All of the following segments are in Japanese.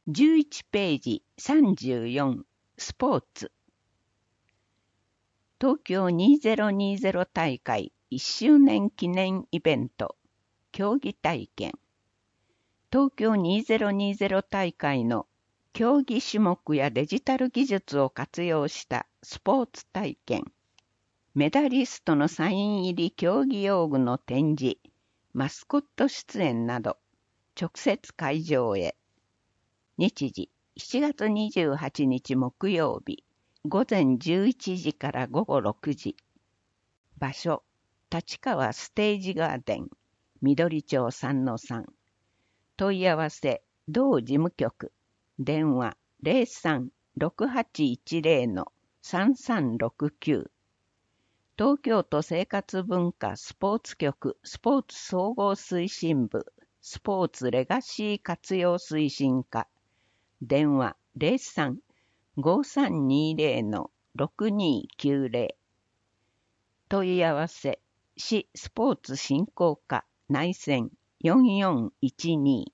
11ページ34スポーツ東京2020大会1周年記念イベント競技体験東京2020大会の競技種目やデジタル技術を活用したスポーツ体験メダリストのサイン入り競技用具の展示マスコット出演など直接会場へ日時7月28日木曜日午前11時から午後6時場所立川ステージガーデン緑町3-3問い合わせ同事務局電話 03-6810-3369 東京都生活文化スポーツ局スポーツ総合推進部スポーツレガシー活用推進課電話 03-5320-6290 問い合わせ市スポーツ振興課内線4412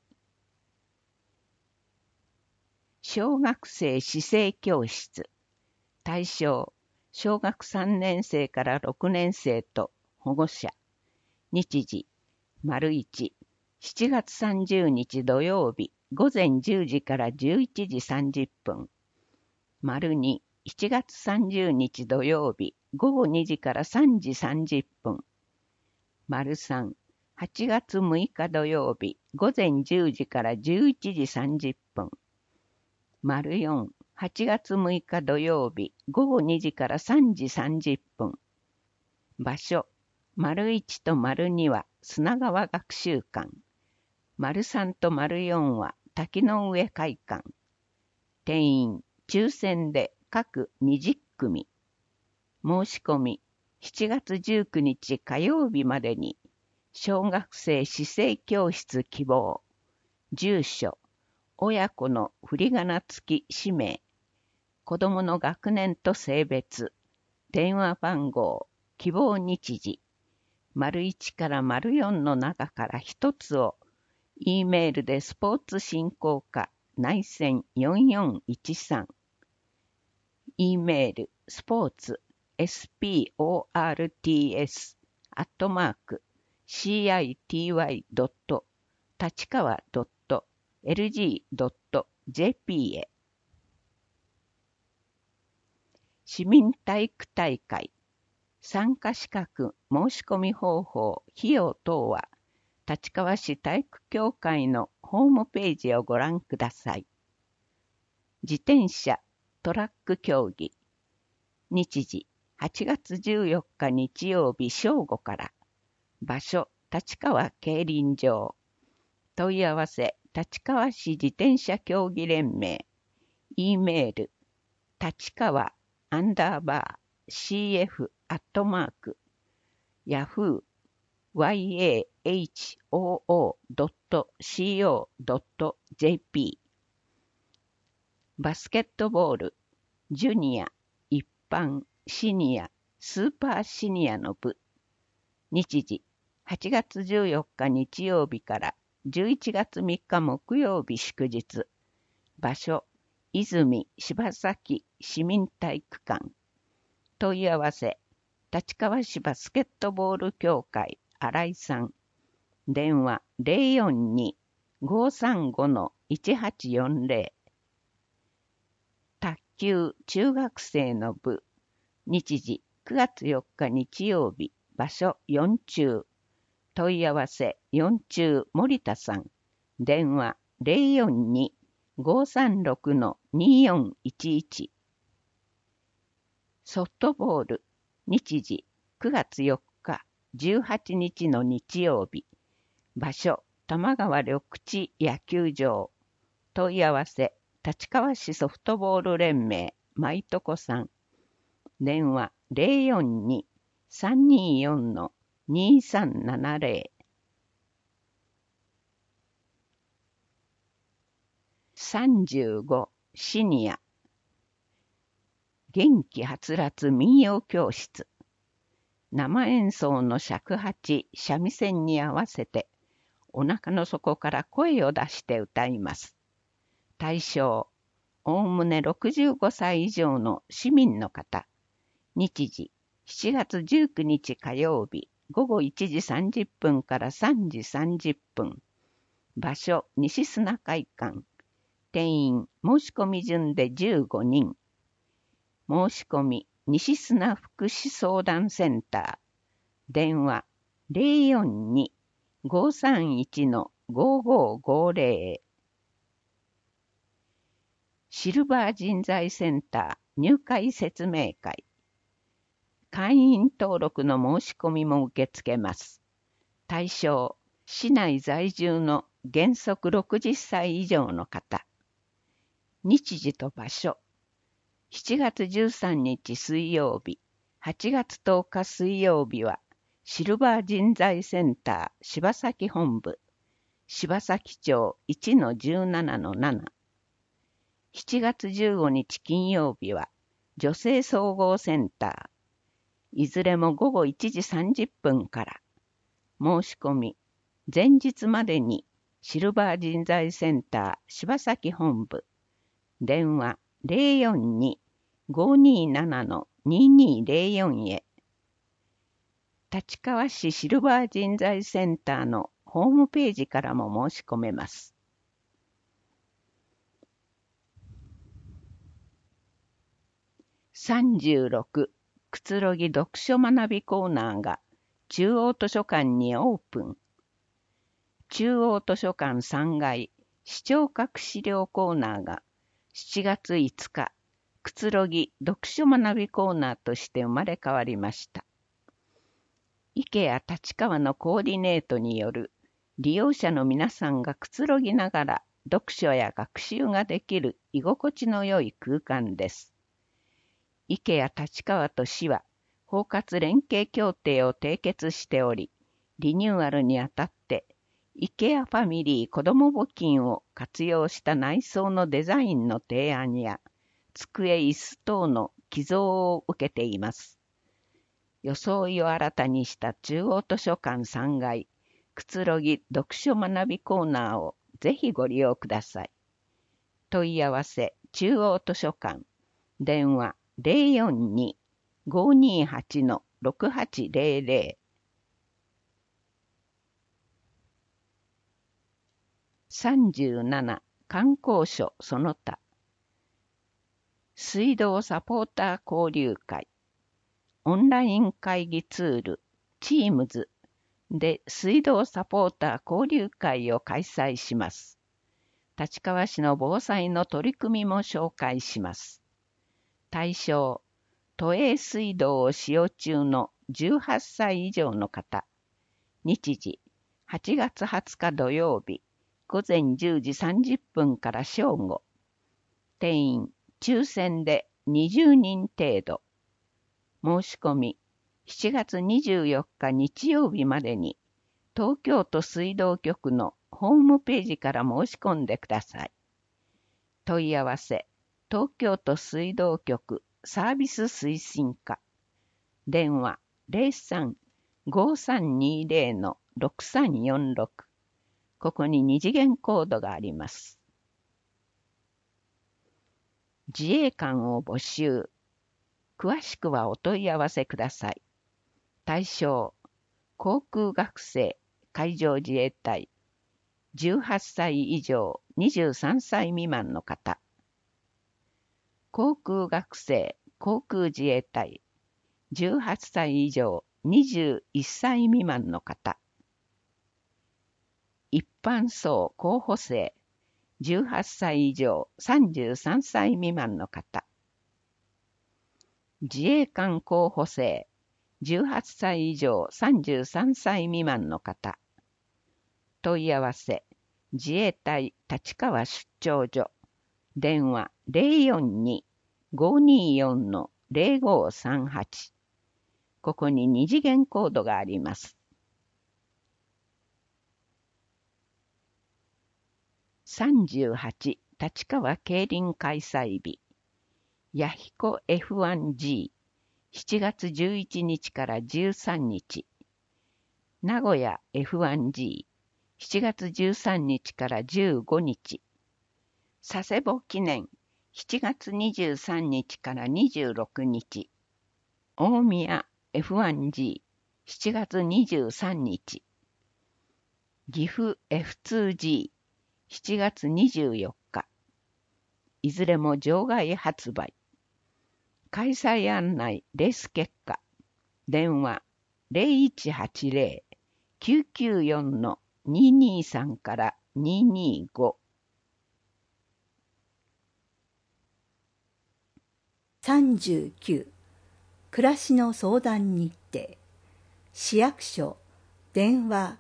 小学生姿勢教室対象小学3年生から6年生と保護者日時 ①7 月30日土曜日午前10時から11時30分 ②7 月30日土曜日午後2時から3時30分 ③ 8月6日土曜日午前10時から11時30分 �4 8月6日土曜日午後2時から3時30分場所 ① と ② は砂川学習館 ③ と ④ は滝の上会館定員抽選で各20組申し込み7月19日火曜日までに小学生姿勢教室希望住所親子の振り仮名付き氏名子どもの学年と性別電話番号希望日時 ① から ④ の中から一つを E メールでスポーツ振興課内線4413 E メールスポーツ sports@city.lgy.lg.jp へ市民体育大会参加資格申し込み方法費用等は立川市体育協会のホームページをご覧ください。自転車トラック競技日時8月14日日曜日正午から場所立川競輪場問い合わせ立川市自転車競技連盟 E メール立川@yahoo.co.jp バスケットボールジュニア一般シニアスーパーシニアの部日時8月14日日曜日から11月3日木曜日祝日場所泉柴崎市民体育館問い合わせ立川市バスケットボール協会新井さん電話 042-535-1840 卓球中学生の部日時9月4日日曜日場所4中問い合わせ4中森田さん電話 042-536-2411 ソフトボール日時9月4日18日の日曜日場所玉川緑地野球場問い合わせ立川市ソフトボール連盟舞床さん電話 042-324-2370 35シニア元気はつらつ民謡教室生演奏の尺八三味線に合わせてお腹の底から声を出して歌います。 対象、おおむね65歳以上の市民の方。日時、7月19日火曜日、午後1時30分から3時30分。場所、西砂会館。定員、申し込み順で15人。申し込み、西砂福祉相談センター。電話、042-531-5550。シルバー人材センター入会説明会。会員登録の申し込みも受け付けます。対象、市内在住の原則60歳以上の方。日時と場所。7月13日水曜日、8月10日水曜日は、シルバー人材センター柴崎本部、柴崎町 1-17-7。7月15日金曜日は、女性総合センター。いずれも午後1時30分から。申し込み、前日までに、シルバー人材センター柴崎本部。電話042-527-2204へ。立川市シルバー人材センターのホームページからも申し込めます。36、くつろぎ読書学びコーナーが中央図書館にオープン。中央図書館3階視聴覚資料コーナーが7月5日、くつろぎ読書学びコーナーとして生まれ変わりました。池谷立川のコーディネートによる利用者の皆さんがくつろぎながら読書や学習ができる居心地の良い空間です。池谷立川と市は包括連携協定を締結しており、リニューアルにあたって池谷ファミリー子ども募金を活用した内装のデザインの提案や机椅子等の寄贈を受けています。装いを新たにした中央図書館3階くつろぎ読書学びコーナーをぜひご利用ください。問い合わせ中央図書館電話042-528-6800。37観光所その他水道サポーター交流会オンライン会議ツール Teams で水道サポーター交流会を開催します。立川市の防災の取り組みも紹介します。対象、都営水道を使用中の18歳以上の方。日時、8月20日土曜日、午前10時30分から正午。定員、抽選で20人程度。申し込み、7月24日日曜日までに、東京都水道局のホームページから申し込んでください。問い合わせ、東京都水道局サービス推進課。電話03-5320-6346。ここに二次元コードがあります。自衛官を募集。詳しくはお問い合わせください。対象、航空学生、海上自衛隊、18歳以上23歳未満の方。航空学生、航空自衛隊、18歳以上21歳未満の方。一般層候補生、18歳以上33歳未満の方。自衛官候補生、18歳以上33歳未満の方。問い合わせ、自衛隊立川出張所。電話042-524-0538。ここに二次元コードがあります。38立川競輪開催日。弥彦 F1G 7月11日から13日。名古屋 F1G 7月13日から15日。 佐世保記念7月23日から26日。大宮 F1G 7月23日。岐阜 F2G 7月24日。いずれも場外発売。開催案内レース結果。電話 0180-994-223 から225。 39暮らしの相談日程。市役所電話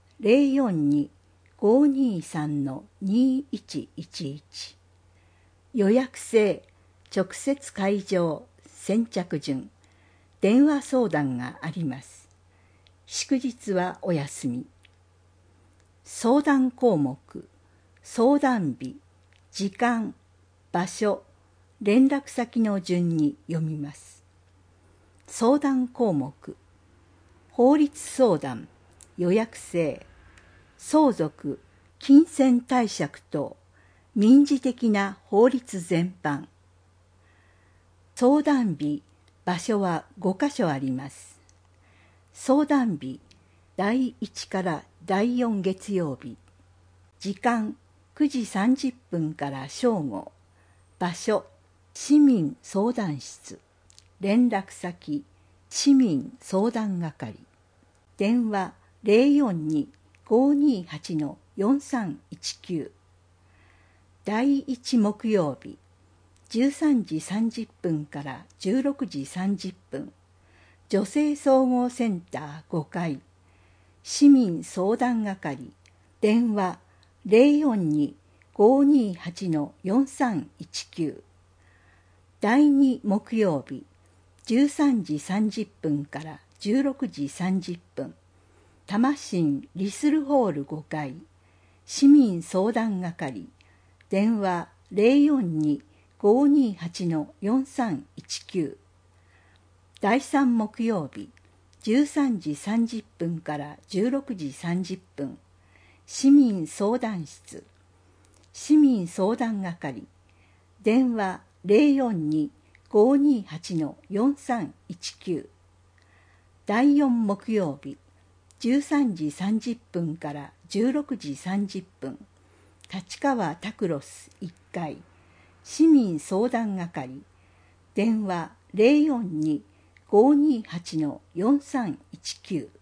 042-523-2111 予約制直接会場先着順電話相談があります。祝日はお休み。相談項目、相談日、時間、場所、連絡先の順に読みます。相談項目、法律相談、予約制、相続、金銭貸借等、民事的な法律全般。相談日、場所は5カ所あります。相談日、第1から第4月曜日。時間、9時30分から正午。場所、市民相談室。連絡先、市民相談係。電話、042-528-4319。第1木曜日、13時30分から16時30分。女性総合センター5階。市民相談係。電話、042-528-4319。第2木曜日、13時30分から16時30分。多摩市リスルホール5階。市民相談係。電話、042-528-4319。第3木曜日、13時30分から16時30分。市民相談室。市民相談係。電話、042-528-4319。第4木曜日、13時30分から16時30分。立川タクロス1階。市民相談係。電話、042-528-4319。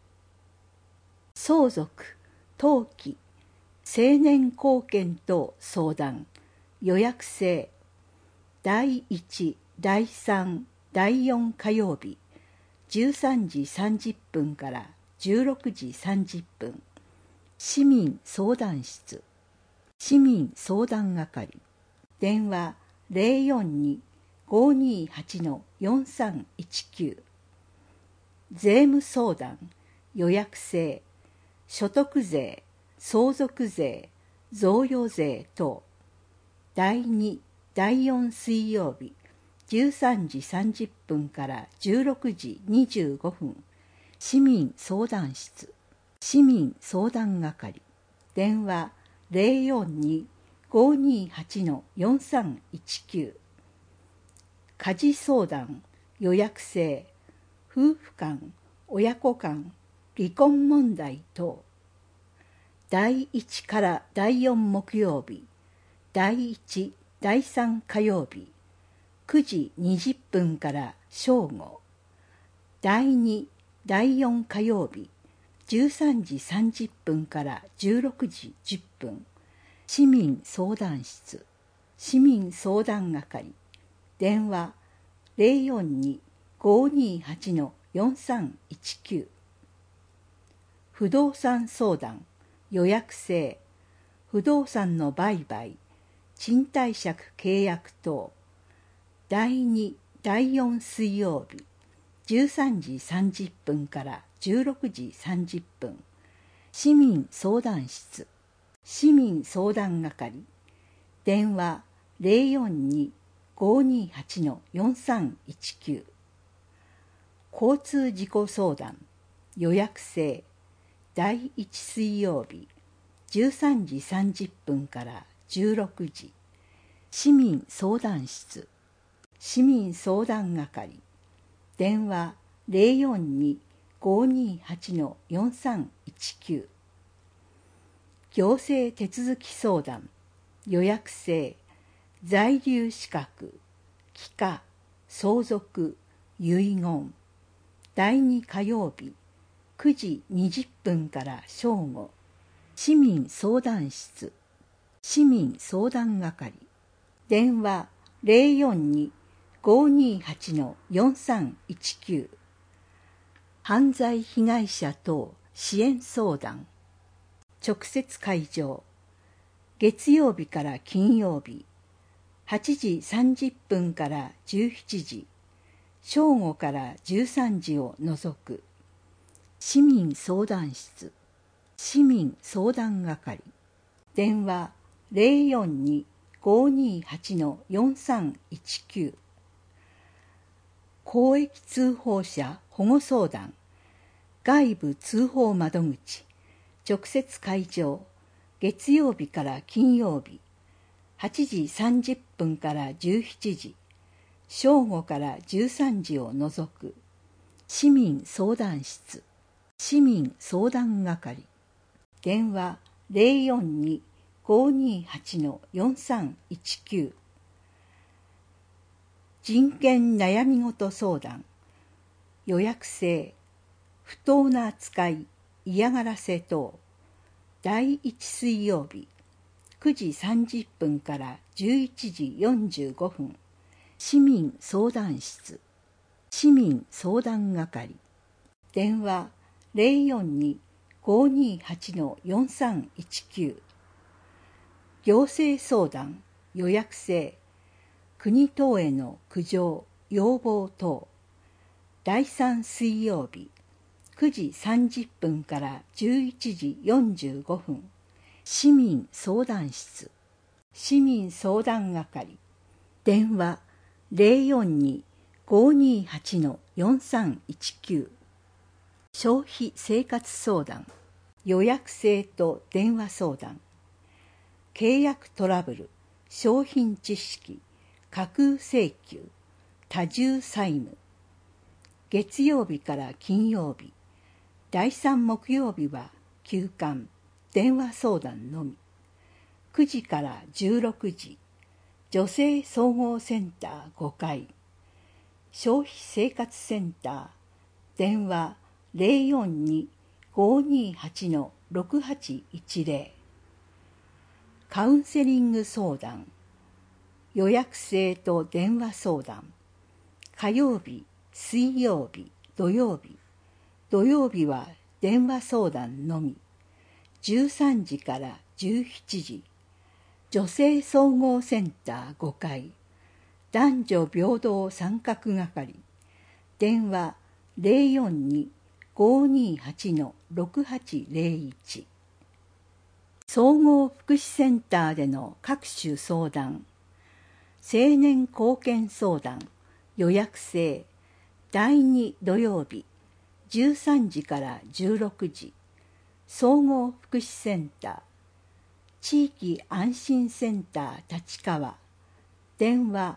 相続、登記、成年後見等相談、予約制。第1、第3、第4火曜日、13時30分から16時30分。市民相談室。市民相談係。電話、042-528-4319。税務相談、予約制。所得税、相続税、贈与税等。第2、第4水曜日、13時30分から16時25分。市民相談室。市民相談係。電話、042-528-4319。家事相談、予約制。夫婦間、親子間、離婚問題等。第1から第4木曜日、第1、第3火曜日、9時20分から正午。第2、第4火曜日、13時30分から16時10分。市民相談室。市民相談係。電話、042-528-4319。不動産相談、予約制。不動産の売買、賃貸借契約等。第2、第4水曜日、13時30分から16時30分。市民相談室。市民相談係。電話、042-528-4319。交通事故相談、予約制。第1水曜日、13時30分から 16時、市民相談室、市民相談係、電話 042-528-4319、行政手続き相談、予約制、在留資格、帰化、相続、遺言、第2火曜日、9時20分から正午、市民相談室、市民相談係、電話 042-528-4319、犯罪被害者等支援相談、直接会場、月曜日から金曜日、8時30分から17時、正午から13時を除く、市民相談室、市民相談係、電話 042-528-4319、公益通報者保護相談、外部通報窓口、直接会場、月曜日から金曜日、8時30分から17時、正午から13時を除く、市民相談室、市民相談係、電話 042-528-4319、人権悩み事相談、予約制、不当な扱い、嫌がらせ等、第1水曜日、9時30分から11時45分、市民相談室、市民相談係、電話 042-528-4319、行政相談、予約制、国等への苦情、要望等、第3水曜日、9時30分から11時45分、市民相談室、市民相談係、電話 042-528-4319、消費生活相談、予約制と電話相談、契約トラブル、商品知識、架空請求、多重債務、月曜日から金曜日、第3木曜日は休館、電話相談のみ、9時から16時、女性総合センター5階、消費生活センター、電話 042-528-6810、カウンセリング相談、予約制と電話相談、火曜日、水曜日、土曜日、土曜日は電話相談のみ、13時から17時、女性総合センター5階、男女平等参画係、電話 042-528-6801、総合福祉センターでの各種相談、青年貢献相談、予約制、第2土曜日、13時から16時、総合福祉センター、地域安心センター立川、電話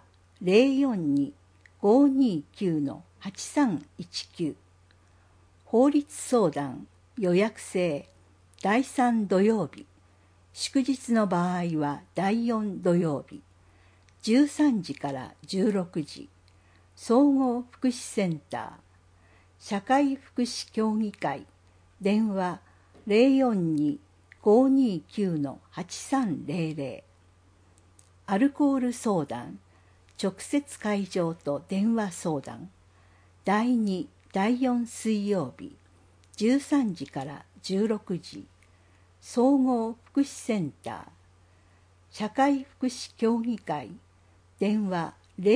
042-529-8319、法律相談、予約制、第3土曜日、祝日の場合は第4土曜日、13時から16時、総合福祉センター、社会福祉協議会、電話 042-529-8300、アルコール相談、直接会場と電話相談、第2、第4水曜日、13時から16時、総合福祉センター、社会福祉協議会、電話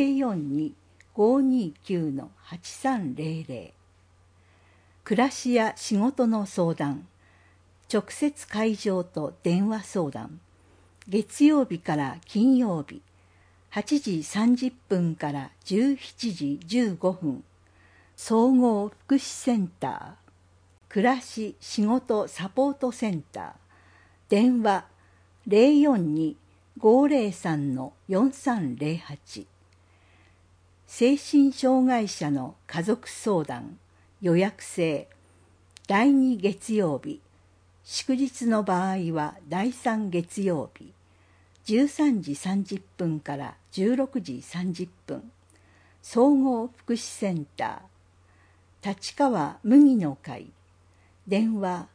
042-529-8300、暮らしや仕事の相談、直接会場と電話相談、月曜日から金曜日、8時30分から17時15分、総合福祉センター、暮らし仕事サポートセンター、電話 503-4308。精神障害者の家族相談予約制。第2月曜日、祝日の場合は第3月曜日、13時30分から16時30分、総合福祉センター、立川麦の会、電話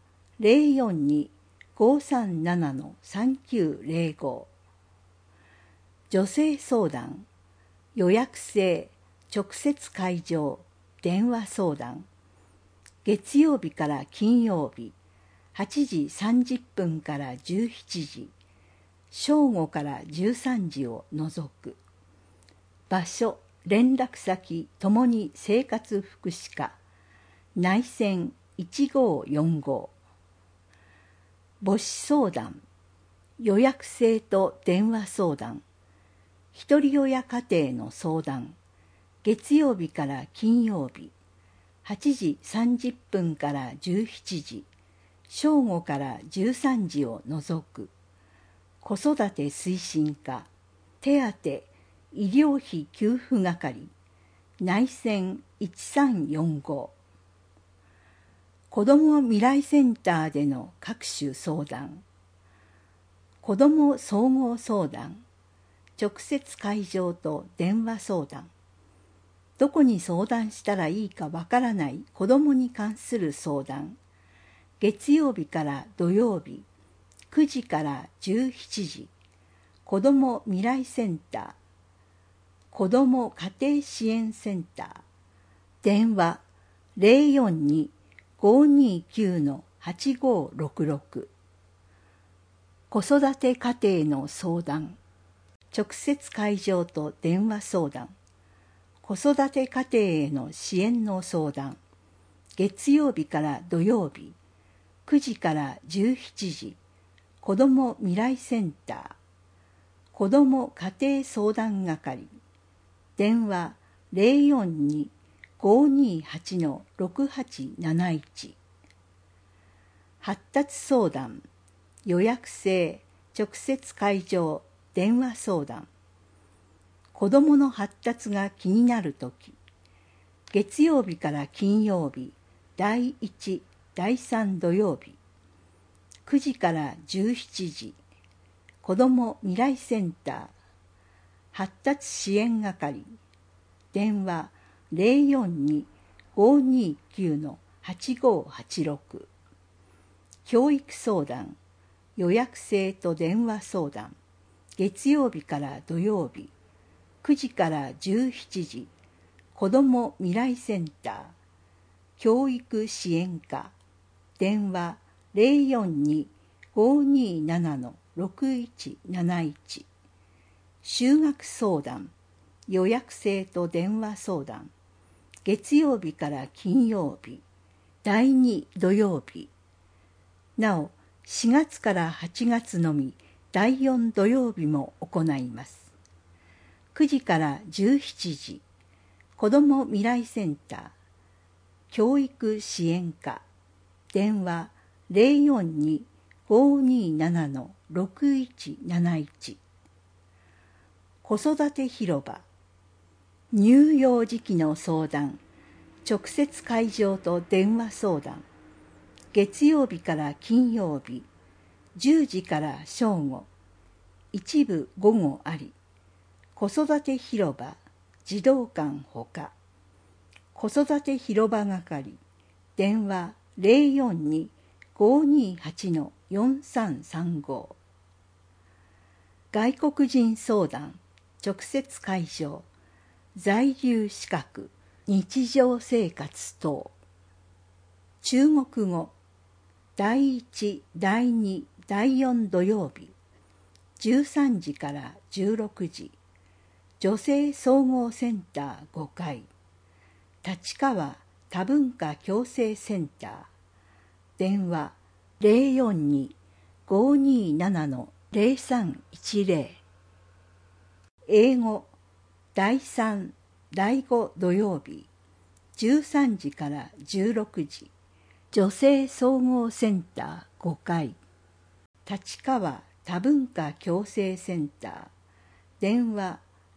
042-537-3905。女性相談、予約制、直接会場、電話相談。月曜日から金曜日、8時30分から17時、正午から13時を除く。場所、連絡先ともに生活福祉課、内線1545。母子相談、予約制と電話相談。ひとり親家庭の相談。月曜日から金曜日、8時30分から17時、正午から13時を除く。子育て推進課、手当、医療費給付係、内線1345。子ども未来センターでの各種相談。子ども総合相談、直接会場と電話相談。どこに相談したらいいかわからない子どもに関する相談。月曜日から土曜日、9時から17時、子ども未来センター、子ども家庭支援センター、電話042-529-8566。子育て家庭の相談、直接会場と電話相談。子育て家庭への支援の相談。月曜日から土曜日、9時から17時、子ども未来センター、子ども家庭相談係。電話042-528-6871。発達相談、予約制、直接会場、電話相談。子どもの発達が気になるとき、月曜日から金曜日、第1、第3土曜日、9時から17時、子ども未来センター、発達支援係。電話042-529-8586。教育相談、予約制と電話相談。月曜日から土曜日、9時から17時、子ども未来センター、教育支援課。電話042-527-6171。就学相談、予約制と電話相談。月曜日から金曜日、第2土曜日。なお、4月から8月のみ、第4土曜日も行います。9時から17時、子ども未来センター、教育支援課。電話042-527-6171。子育て広場、乳幼児期の相談、直接会場と電話相談。月曜日から金曜日、10時から正午、一部午後あり。子育て広場、児童館ほか。子育て広場係。電話042-528-4335。外国人相談、直接会場、在留資格、日常生活等。中国語、第1、第2、第4土曜日、13時から16時、女性総合センター5階、立川多文化共生センター。電話042-527-0310。英語、第3、第5土曜日、13時から16時、女性総合センター5階、立川多文化共生センター、電話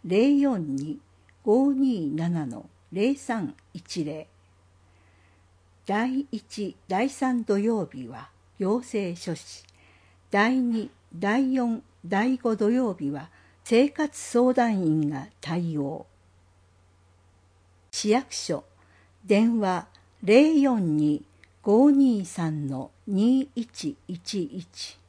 042-527-0310。第1、第3土曜日は行政書士、第2、第4、第5土曜日は生活相談員が対応。市役所、電話042-523-2111。